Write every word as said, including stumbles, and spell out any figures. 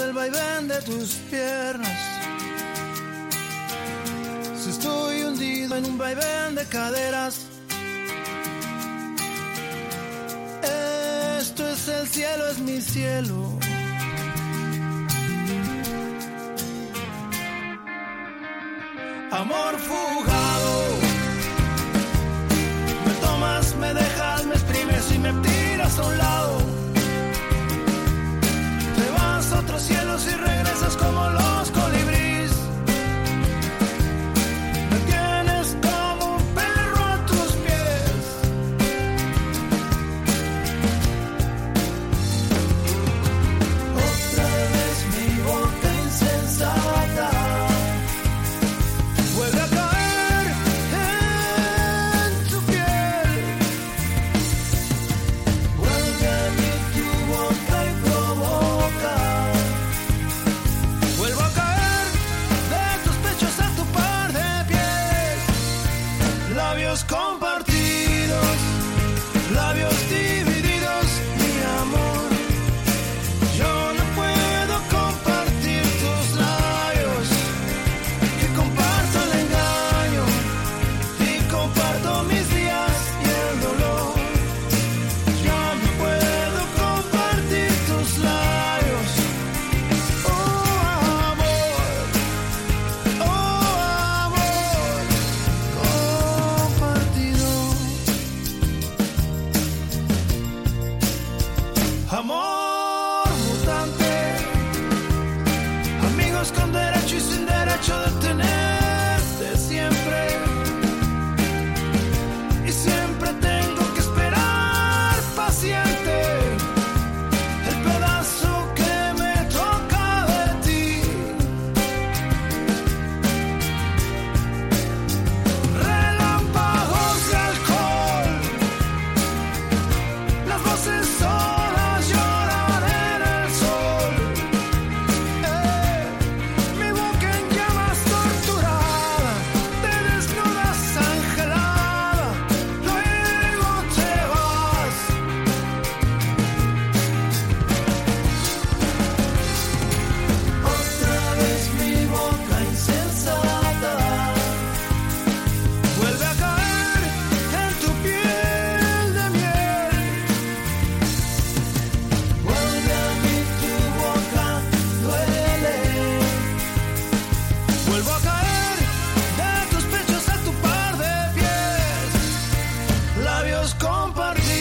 el vaivén de tus piernas. Si estoy hundido en un vaivén de caderas, esto es el cielo, es mi cielo. Amor fugado, me tomas, me dejas, me exprimes y me tiras a un lado. Te vas a otros cielos y regresas como los colibríes. Me tienes como un perro a tus pies. Otra vez mi boca insensata vuelve a caer en tu piel. Vuelve a mí tu boca y provoca. Vuelvo a caer de tus pechos a tu par de pies. Labios compartidos, labios divididos, mi amor. Yo no puedo compartir tus labios, que comparto el engaño y comparto mis días y el dolor. Yo no puedo compartir tus labios, oh amor, oh amor compartido. Amor mutante, amigos con derecho y sin derecho de tenerte siempre. Y siempre tengo que esperar paciente el pedazo que me toca de ti. Relámpagos de alcohol, las voces solas lloran en el sol. Eh, mi boca en llamas torturada, te desnudas angelada, luego te vas. Otra vez mi boca insensata vuelve a caer en tu piel de miel. Vuelve a mí tu boca, duele. Vuelvo a caer de tus pechos a tu par de pies. Labios compartidos.